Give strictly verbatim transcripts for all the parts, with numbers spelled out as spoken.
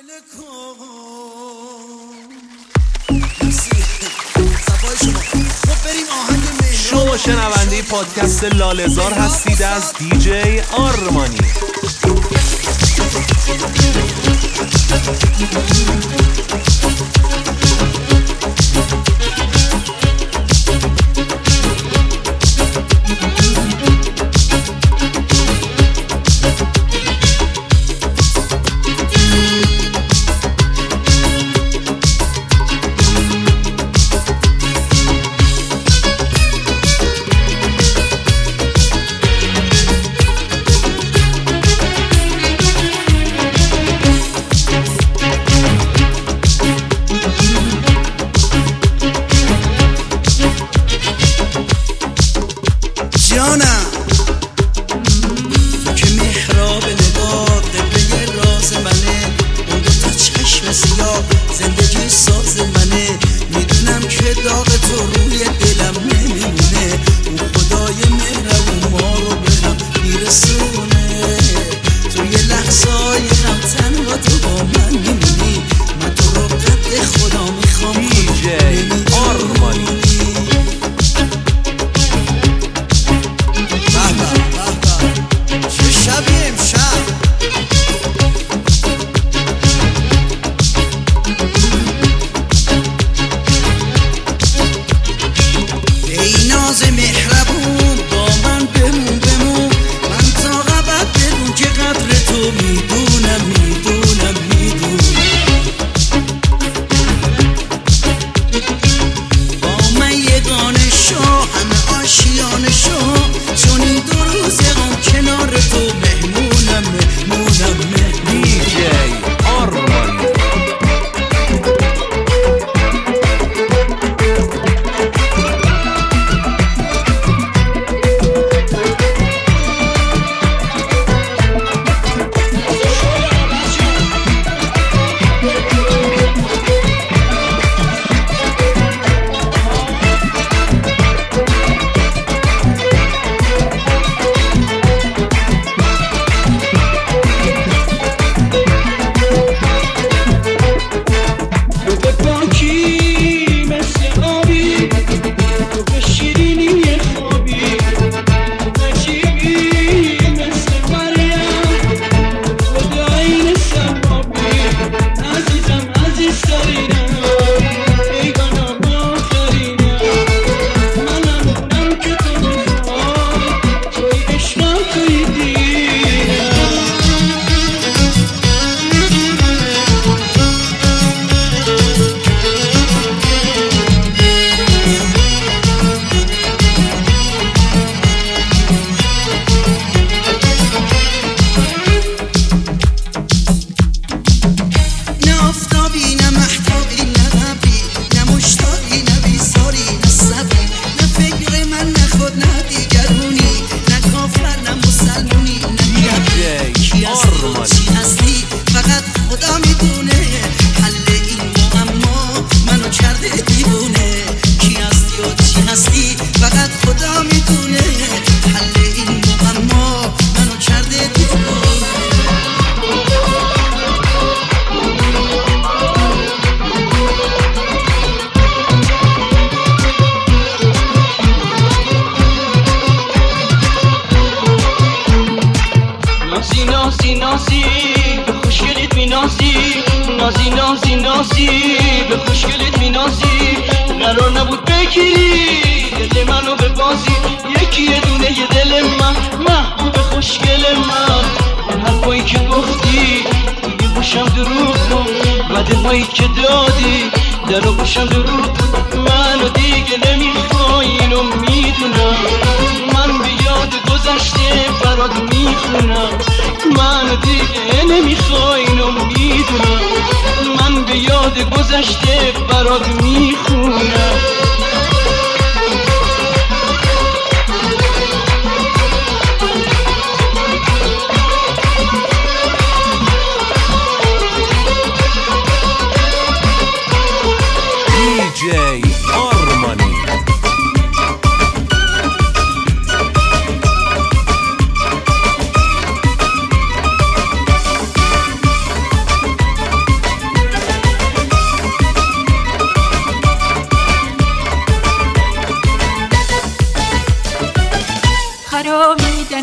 شما شنونده پادکست لاله‌زار هستید از دیجی آرمانی.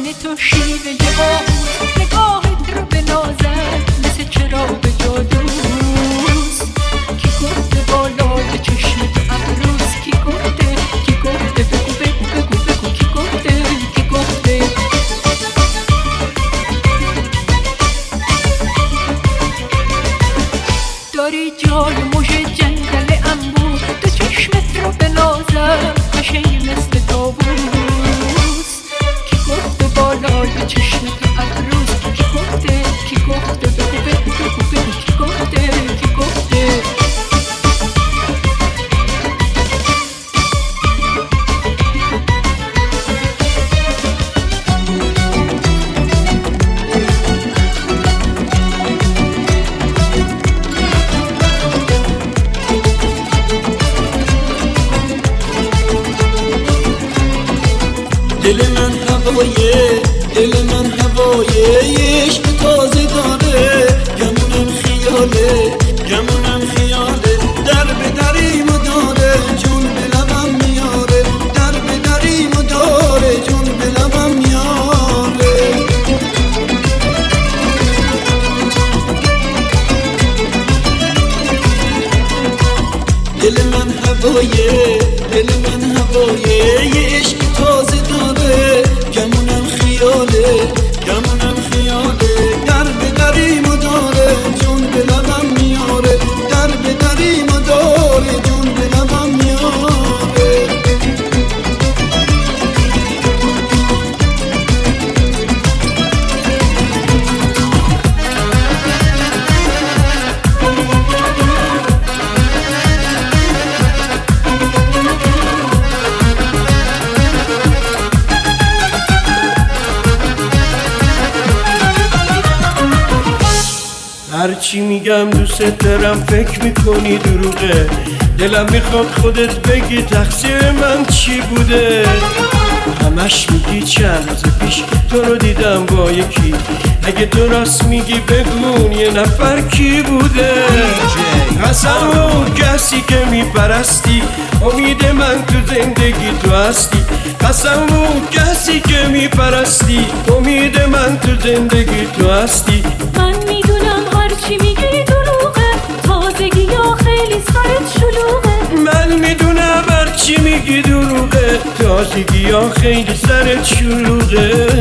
تو شیوه آهوست، نگاهت رو به نازت مثل چراغ جادوست. کی گفته بالای چشم تو ابروست؟ کی گفته؟ کی گفته؟ بگو بگو بگو بگو کی گفته؟ کی گفته؟ داری جای موج جنگل انبوه، تو چشمت رو به نازم قشنگ مثل طاووس. کی گفته بالای چشم تو ابروست؟ کی گفته؟ کی گفته؟ بگو بگو بگو بگو کی گفته؟ کی گفته؟ دل من هوایه، دل من هوایه، عشق تازه داره، گمونم خیاله، گمونم خیاله، در به دریمو داره، جون به لبم میاره، در به دریمو داره، جون به لبم میاره. دل من هوایه، دل من هوایه، عشق تازه داره، گمونم خیاله، گمونم خیاله، در به دریمو داره، جون به لبم میاره، در به دریمو داره، جون به لبم میاره. هرچی میگم دوست دارم فکر میکنی دروغه، دلم میخواد خودت بگی تقصیر من چی بوده. همش میگی چند روز پیش تو رو دیدم با یکی، اگه تو راست میگی بگون یه نفر کی بوده. قسم اون کسی که میپرستی، امید من تو زندگی تو هستی. قسم اون کسی که میپرستی، امید من تو زندگی تو هستی. من میدونم هرچی میگی دروغه، تازگی یا خیلی سرت شلوغه. من میدونم هرچی میگی دروغه، تازگی یا خیلی سرت شلوغه.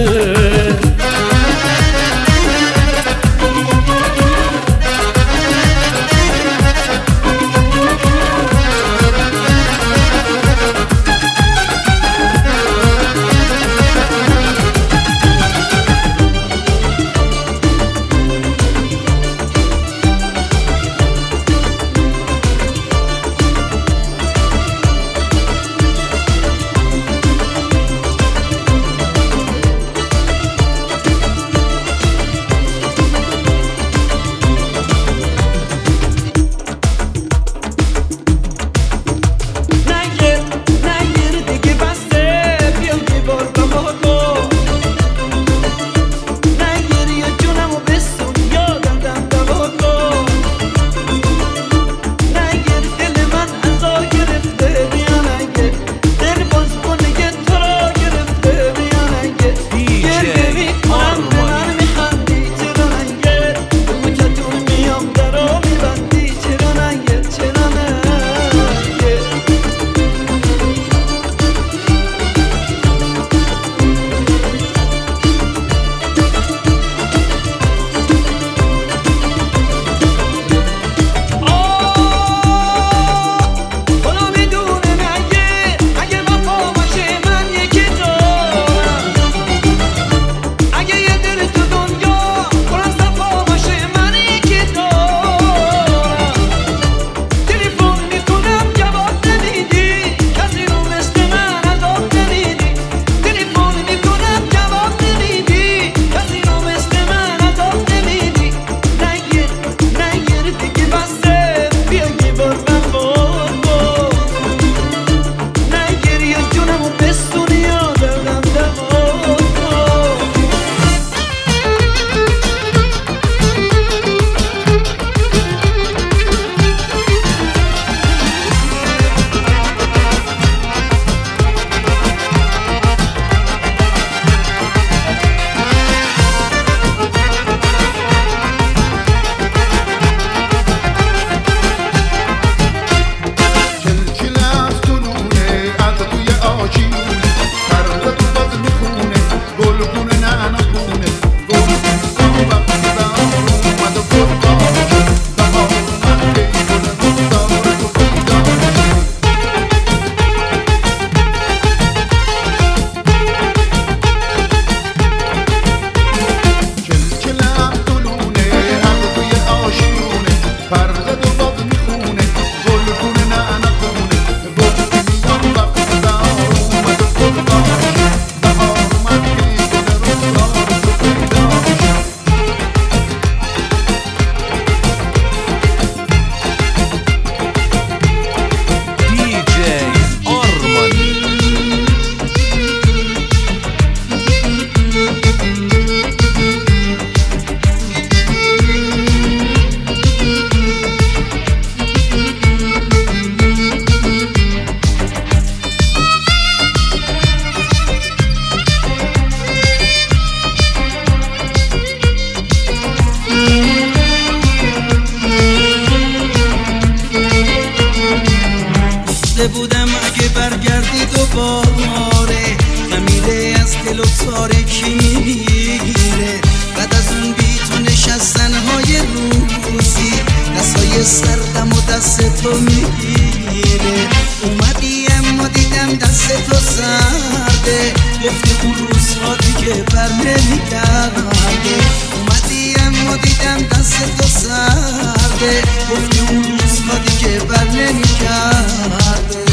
گفته بودم اگه برگردی دوباره خمیره از دل و تاریکی میگیره. بعد از اون بی تو نشستنهای روزی دستای سردم و دست تو میگیره. اومدی اما دیدم دست تو سرده، گفتی اون روزها دیگه بر نمیگرده. اومدی اما دیدم دست تو سرده، گفتی اون روزها دیگه بر نمیگرده.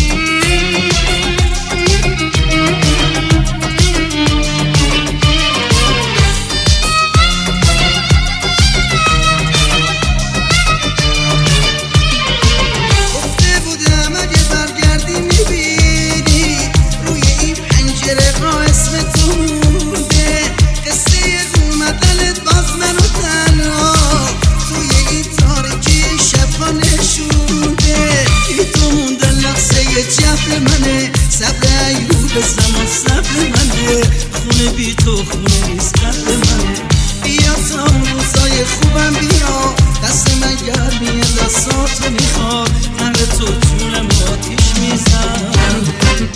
زمان صبر منه، خونه بی تو خونه نیست قلب منه. بیا تا اون روزای خوبم بیا، دست من گرمیه دستاتو میخواد، قهر تو جونم آتیش میزن.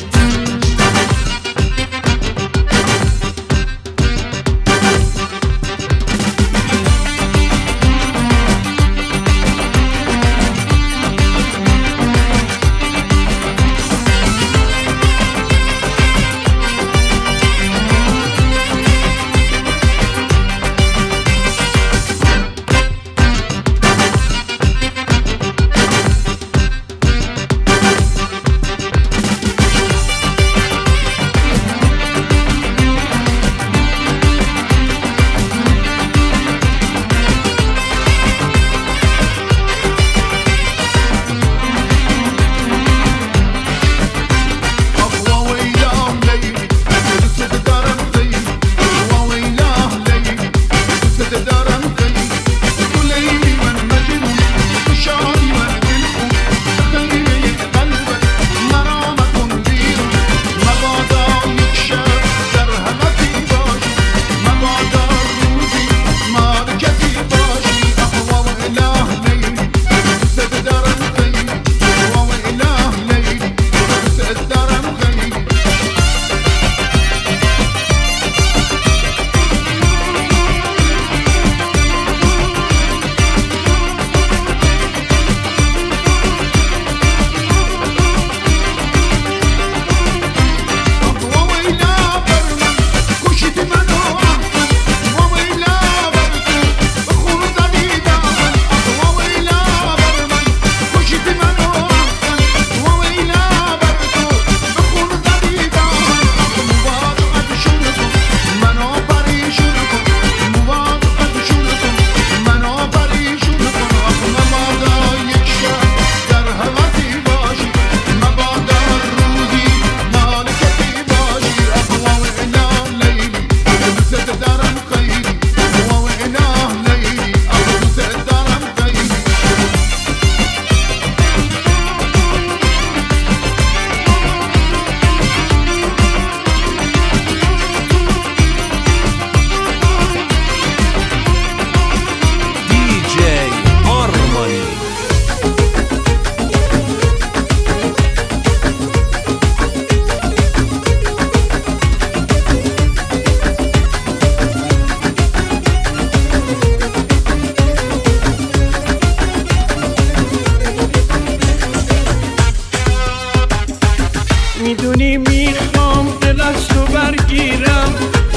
میدونی میخوام دلت رو برگیرم،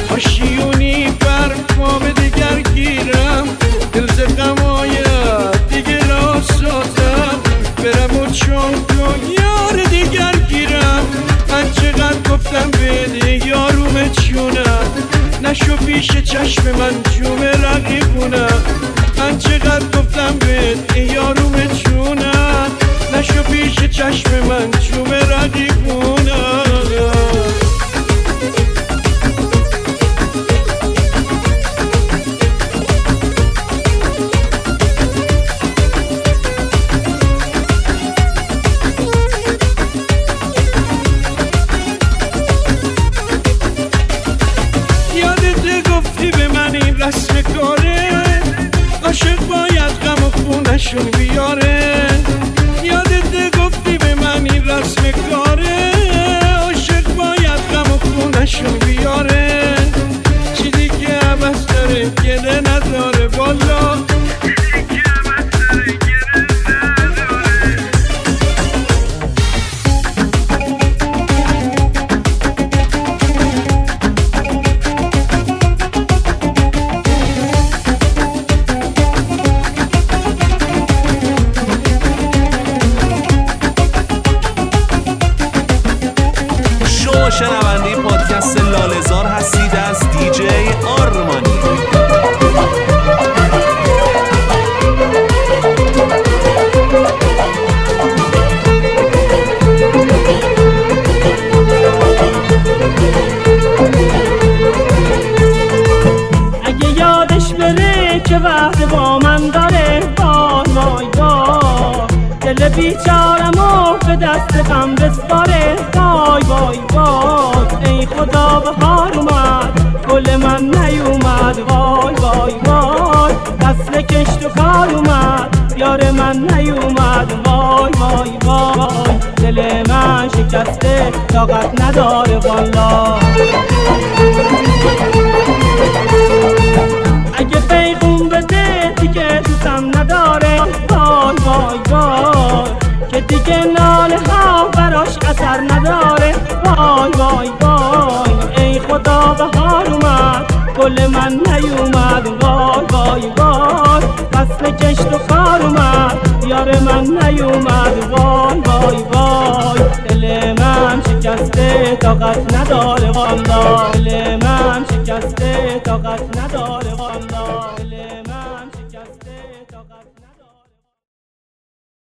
آشیونی بر پام دیگر گیرم، دل ز غمایت دیگه را سازم، برم و چون تو یار دیگر گیرم. من چقدر گفتم بده یاروم چونم، نشو پیش چشم من جوم رقیبونم. من چقدر گفتم بده یاروم چونم، نشو پیش چشم من جوم رقیبونم. یادت گفتی به من این رسم کاره، عاشق باید غم و خونشون بیاره. یادت گفتی به من این اصل کاره، عاشق باید غم و خونشون بیاره. چیزی که عوض داره گله نداره والا. شنونده پادکست لاله‌زار هستید از دیجی آرمانی. اگه یادش بره که وعده با من داره، وای وای وای دل بیچارمو به دست غم بسپاره. وای وای وای ای خدا بهار اومد گل من نیومد. وای وای وای فصل کشت و کار اومد یار من نیومد. وای وای وای دل من شکسته طاقت نداره والا. اگه پیغون بده دیگه دوستم نداره. وای وای وای که دیگه ناله ها براش اثر نداره. وای وای وای ای خدا بهار اومد گل من نیومد. وای وای وای فصل کشت و خار اومد یار من نیومد. وای وای وای دل من شکسته طاقت نداره والا. دل من شکسته طاقت نداره والا.